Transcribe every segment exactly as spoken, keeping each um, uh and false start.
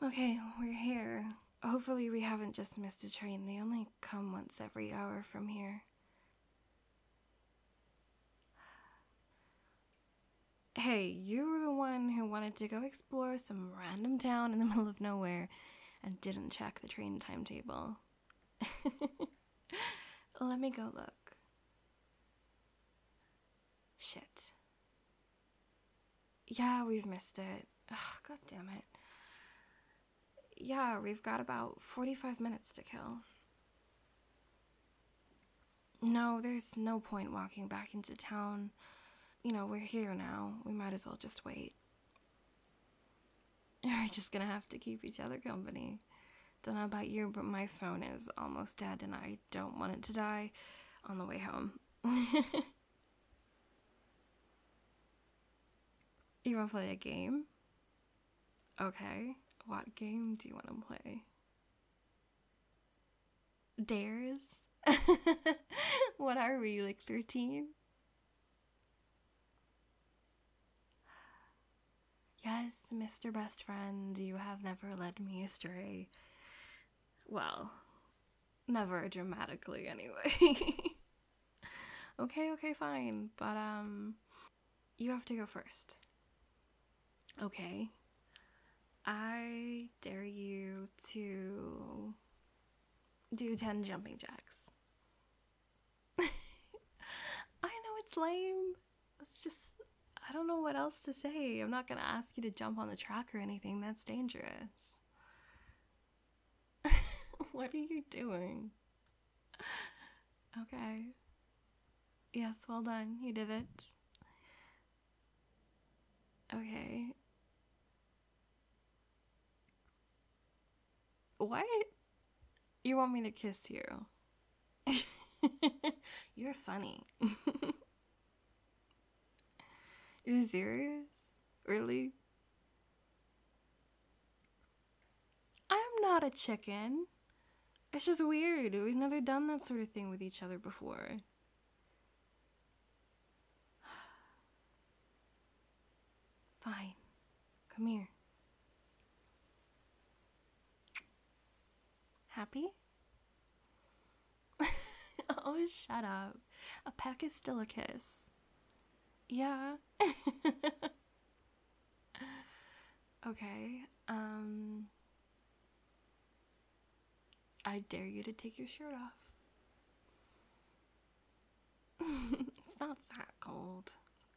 Okay, we're here. Hopefully we haven't just missed a train. They only come once every hour from here. Hey, you were the one who wanted to go explore some random town in the middle of nowhere and didn't check the train timetable. Let me go look. Shit. Yeah, we've missed it. Ugh, God damn it. Yeah, we've got about forty-five minutes to kill. No, there's no point walking back into town. You know, we're here now. We might as well just wait. We're just gonna have to keep each other company. Don't know about you, but my phone is almost dead and I don't want it to die on the way home. You wanna play a game? Okay. What game do you wanna play? Dares? What are we, like thirteen? Yes, Mister Best Friend, you have never led me astray. Well, never dramatically anyway. Okay, okay, fine. But, um, you have to go first. Okay. I dare you to do ten jumping jacks. I know it's lame. It's just, I don't know what else to say. I'm not gonna ask you to jump on the track or anything. That's dangerous. What are you doing? Okay. Yes, well done. You did it. Okay. What? You want me to kiss you? You're funny. You're serious? Really? I'm not a chicken. It's just weird. We've never done that sort of thing with each other before. Fine. Come here. Happy? Oh, shut up. A peck is still a kiss. Yeah. Okay. Um... I dare you to take your shirt off. It's not that cold.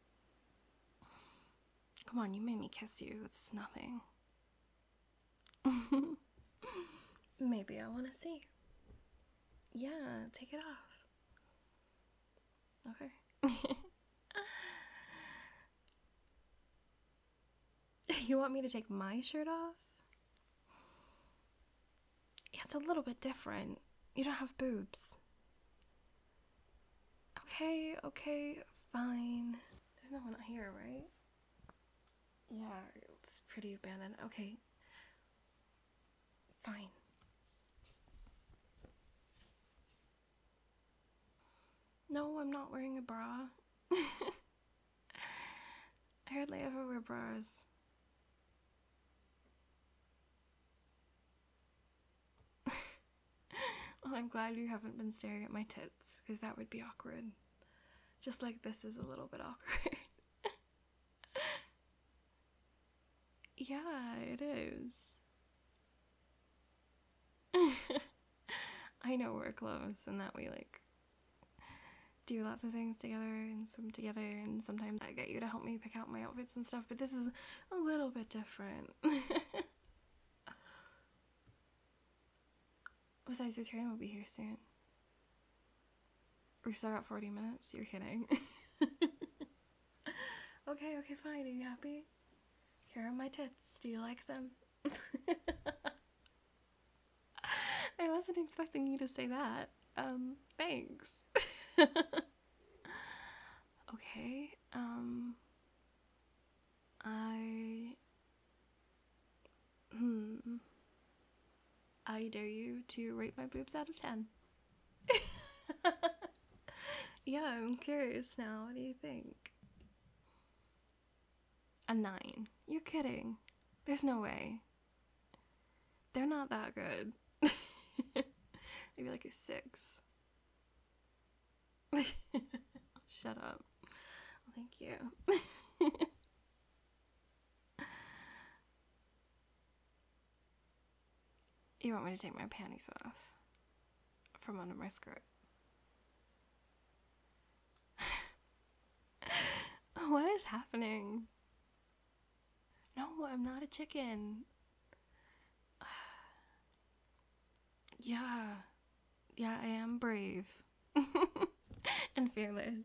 Come on, you made me kiss you. It's nothing. Maybe I want to see. Yeah, take it off. Okay. You want me to take my shirt off? Yeah, it's a little bit different. You don't have boobs. Okay, okay, fine. There's no one out here, right? Yeah, it's pretty abandoned. Okay. Fine. No, I'm not wearing a bra. I hardly ever wear bras. Well, I'm glad you haven't been staring at my tits, because that would be awkward. Just like this is a little bit awkward. Yeah, it is. I know we're close and that we like do lots of things together and swim together, and sometimes I get you to help me pick out my outfits and stuff, but this is a little bit different. Besides, the train will be here soon. We still got forty minutes? You're kidding. Okay, okay, fine. Are you happy? Here are my tits. Do you like them? I wasn't expecting you to say that. Um, thanks. Okay, um, I, hmm, I dare you to rate my boobs out of ten. Yeah, I'm curious now. What do you think? A nine. You're kidding. There's no way. not that good. Maybe like a six. Shut up. Thank you. You want me to take my panties off from under my skirt? What is happening? No, I'm not a chicken. Yeah. Yeah, I am brave. And fearless.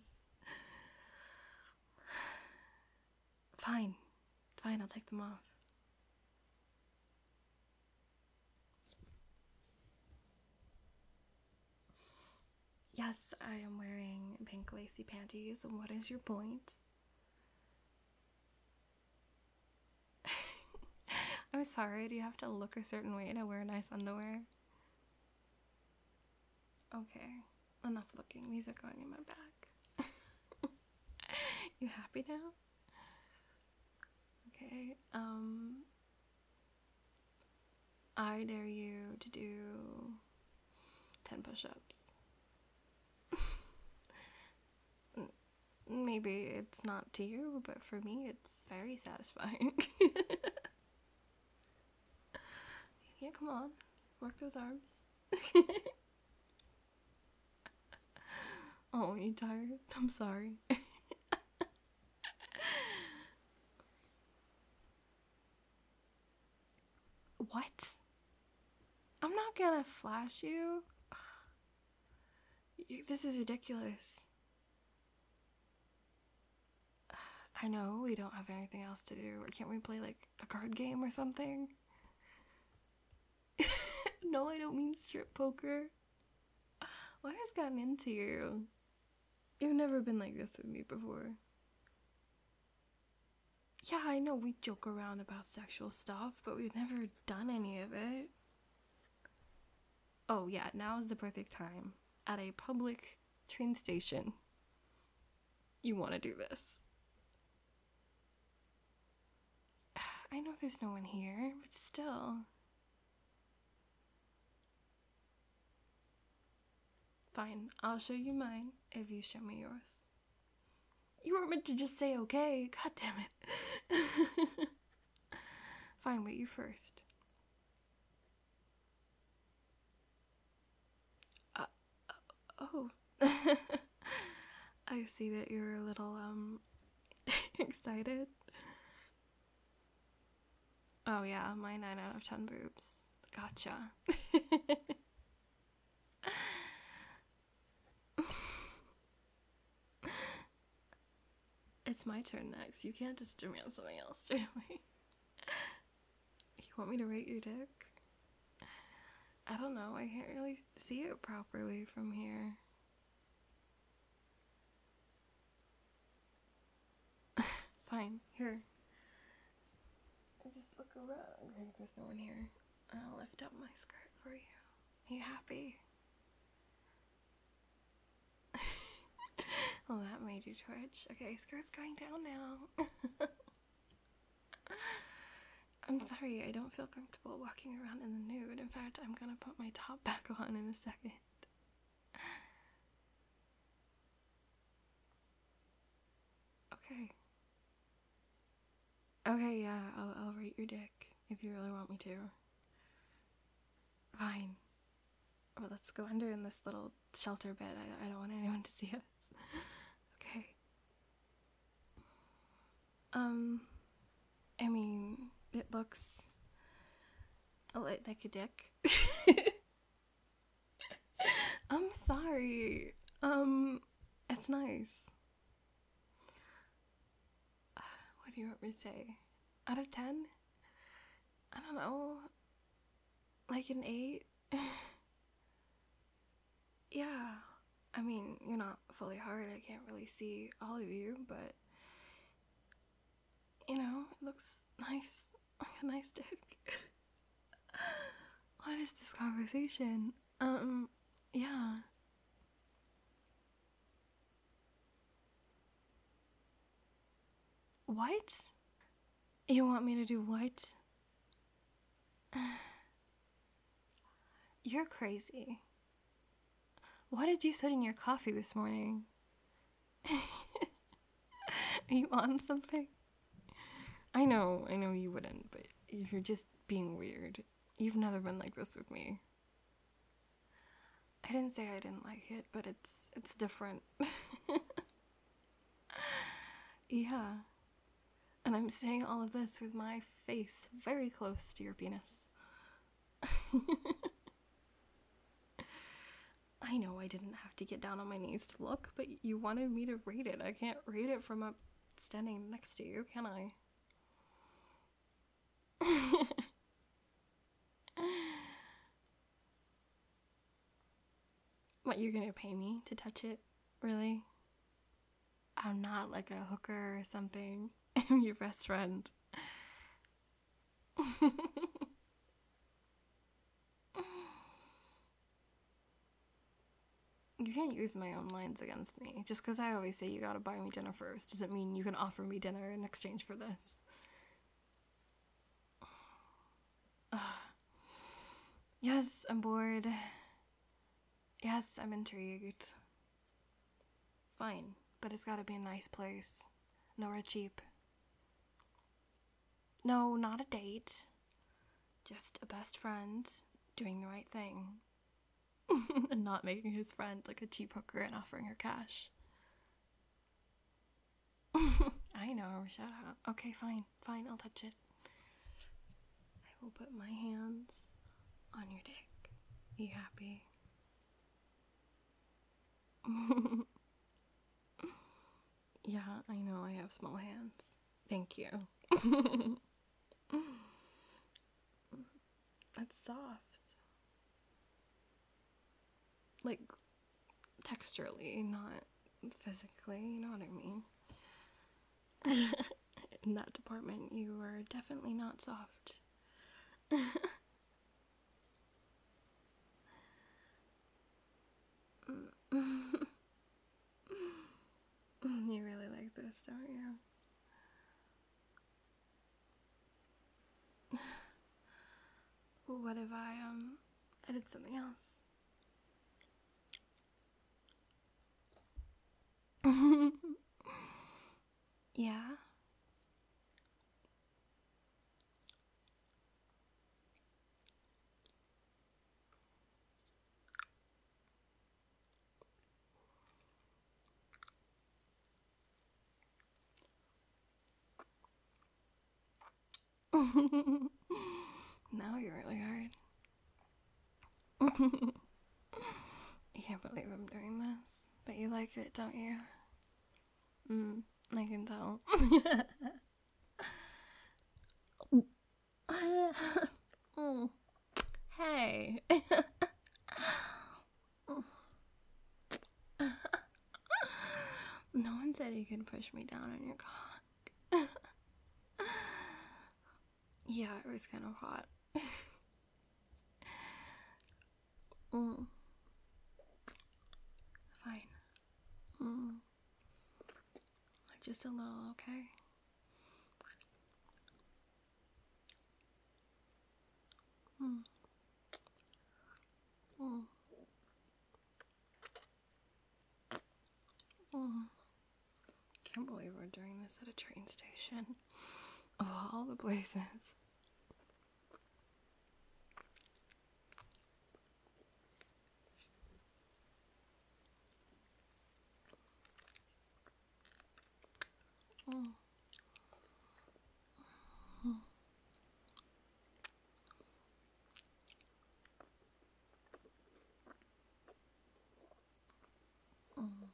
Fine. Fine, I'll take them off. Yes, I am wearing pink lacy panties, and what is your point? I'm sorry, do you have to look a certain way to wear nice underwear? Okay, enough looking. These are going in my bag. You happy now? Okay, um... I dare you to do ten push-ups. Maybe it's not to you, but for me it's very satisfying. Yeah, come on. Work those arms. Oh, you tired? I'm sorry. What? I'm not gonna flash you. This is ridiculous. I know we don't have anything else to do. Can't we play like a card game or something? No, I don't mean strip poker. What has gotten into you? You've never been like this with me before. Yeah, I know we joke around about sexual stuff, but we've never done any of it. Oh yeah, now is the perfect time. At a public train station, you want to do this. I know there's no one here, but still. Fine, I'll show you mine if you show me yours. You weren't meant to just say okay. God damn it. Fine, wait, you first. Uh, oh. I see that you're a little, um, excited. Oh yeah, my nine out of ten boobs. Gotcha. It's my turn next. You can't just demand something else straight away. You want me to rate your dick? I don't know. I can't really see it properly from here. Fine. Here. I just look around. Okay, there's no one here. I'll lift up my skirt for you. Are you happy? Oh, that made you twitch. Okay, skirt's going down now. I'm sorry, I don't feel comfortable walking around in the nude. In fact, I'm gonna put my top back on in a second. Okay. Okay, yeah, I'll, I'll rate your dick if you really want me to. Fine. Well, let's go under in this little shelter bed. I, I don't want anyone to see us. Okay. Um, I mean, it looks like, like a dick. I'm sorry. Um, it's nice. What do you want me to say? Out of ten? I don't know. Like an eight? Yeah. I mean, you're not fully hard. I can't really see all of you, but you know, it looks nice. Like a nice dick. What is this conversation? Um, yeah. What? You want me to do what? You're crazy. What did you put in your coffee this morning? Are you on something? I know, I know you wouldn't, but you're just being weird. You've never been like this with me. I didn't say I didn't like it, but it's it's different. Yeah. And I'm saying all of this with my face very close to your penis. I know I didn't have to get down on my knees to look, but you wanted me to rate it. I can't rate it from up standing next to you, can I? What, you're gonna pay me to touch it? Really? I'm not like a hooker or something. I'm your best friend. You can't use my own lines against me. Just because I always say you gotta buy me dinner first doesn't mean you can offer me dinner in exchange for this. Yes, I'm bored. Yes, I'm intrigued. Fine, but it's gotta be a nice place. Nowhere cheap. No, not a date. Just a best friend doing the right thing. And not making his friend like a cheap hooker and offering her cash. I know, shut up. Okay, fine, fine, I'll touch it. I will put my hands on your dick. You happy? Yeah, I know I have small hands. Thank you. That's soft. Like, texturally, not physically, you know what I mean? In that department, you are definitely not soft. You really like this, don't you? What if I, um, I did something else? Yeah? Now you're really hard. I can't believe I'm doing this. But you like it, don't you? Mm, I can tell. Mm. Hey. No one said you could push me down on your cock. Yeah, it was kind of hot. Mm. Fine. Mm. Like just a little, okay? Mm. Mm. Mm. Can't believe we're doing this at a train station. Of all the places. Mm. Mm. Mm.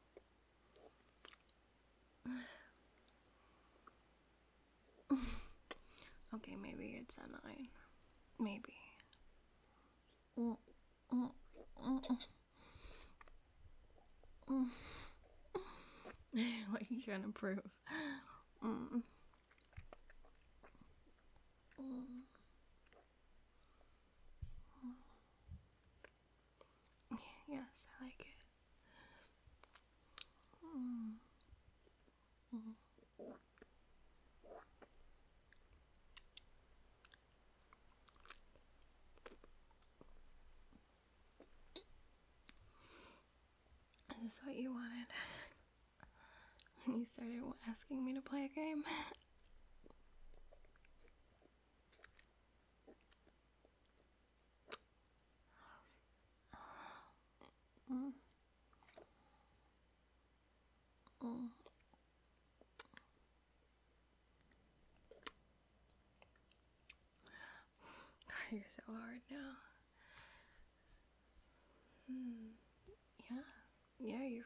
Okay, maybe it's a nine. Maybe. Mm. Mm. Mm. Mm. What are you trying to prove? Mm. Mm. Yes, I like it. Mm. Mm. this what you wanted? When you started asking me to play a game? mm. Mm. You're so hard now. Hmm. Yeah. Yeah, you.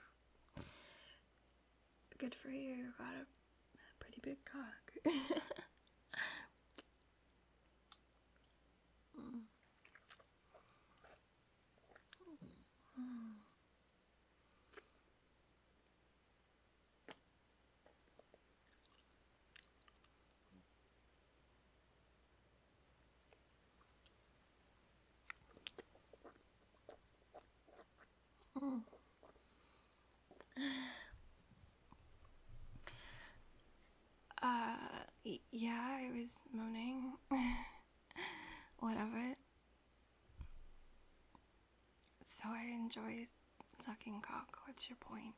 Good for you. You got a pretty big cock. mm. Mm. Mm. Uh, y- yeah, I was moaning. Whatever. So I enjoy sucking cock. What's your point?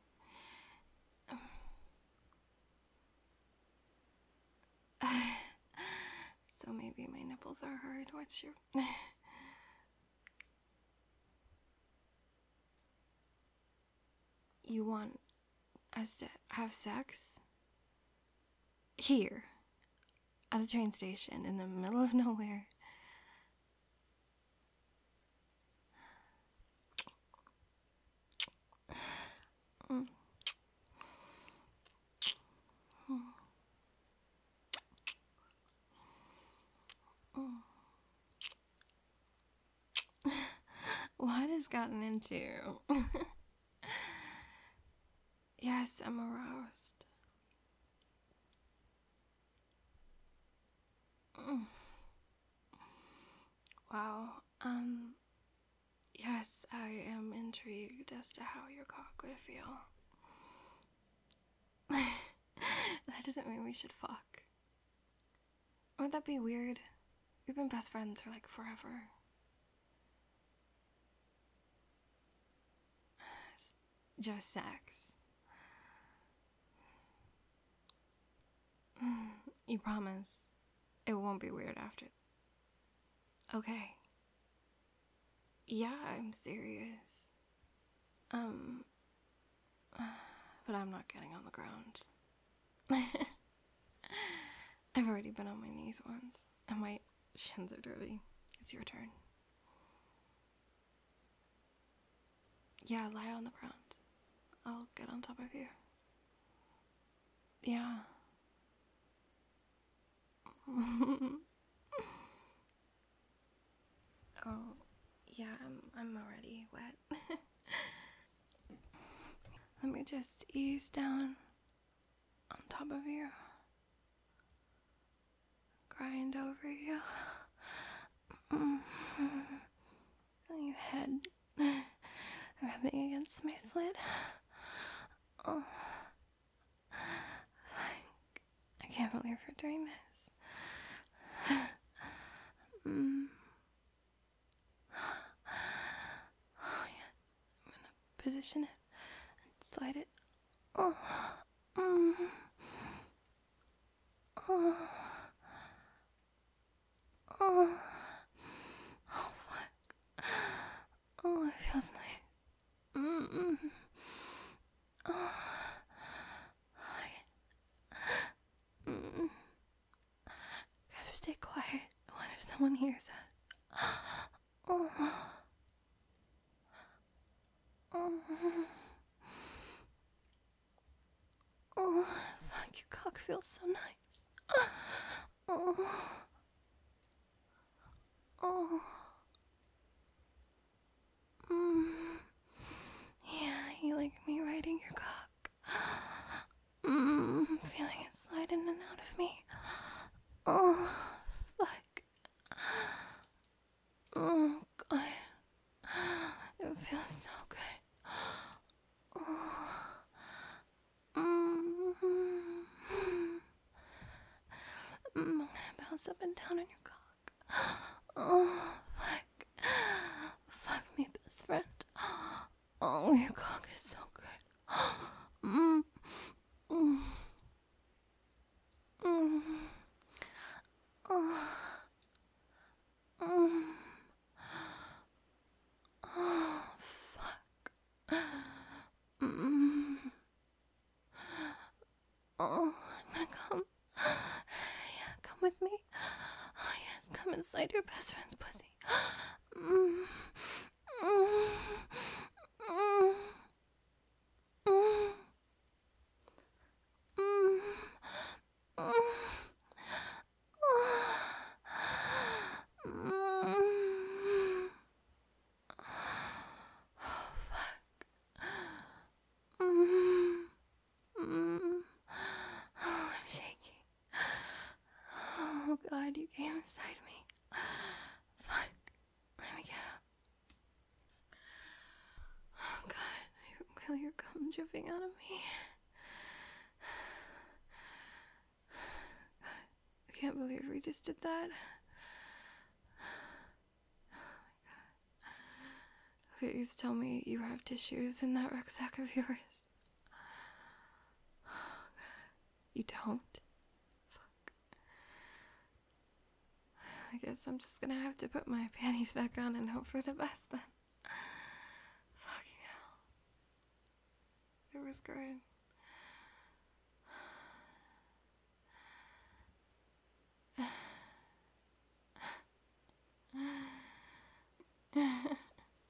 So maybe my nipples are hard. What's your... You want us to have sex? Here. At a train station in the middle of nowhere. Mm. Mm. Mm. What has gotten into? Yes, I'm aroused. Mm. Wow. Um, yes, I am intrigued as to how your cock would feel. That doesn't mean we should fuck. Would that be weird? We've been best friends for like forever. It's just sex. You promise it won't be weird after? Okay. Yeah, I'm serious. Um, but I'm not getting on the ground. I've already been on my knees once, and my shins are dirty. It's your turn. Yeah, lie on the ground. I'll get on top of you. Yeah. Oh, yeah, I'm, I'm already wet. Let me just ease down on top of you. Grind over you. On your head. Rubbing against my slit. Oh. I can't believe we're doing this. Mm. Oh, yeah. I'm gonna position it and slide it. Oh. Mm. Oh. Oh. Oh, fuck. Oh, it feels nice. Mm-mm. Oh. Mm. Gotta stay quiet. What if someone hears us? Oh. Oh. Oh. Fuck, your cock feels so nice. Oh. Oh. Mm. Yeah, you like me riding your cock. Mm. Feeling it slide in and out of me. Oh. Fuck. Oh, God. It feels so good. Oh. Mm. Mm. Bounce up and down on your cock. Oh, fuck. Fuck me, best friend. Oh, your cock is so good. inside your best friend's pussy. Mm. Mm. Mm. Mm. Mm. Mm. Mm. Oh, fuck. Mm. Mm. Oh, I'm shaking. Oh, God, you came inside me. Fuck. Let me get up. Oh, God, I feel your cum dripping out of me. I can't believe we just did that. Please tell me you have tissues in that rucksack of yours. You don't? Fuck. I guess I'm just gonna have to put my panties back on and hope for the best then. Fucking hell. It was good.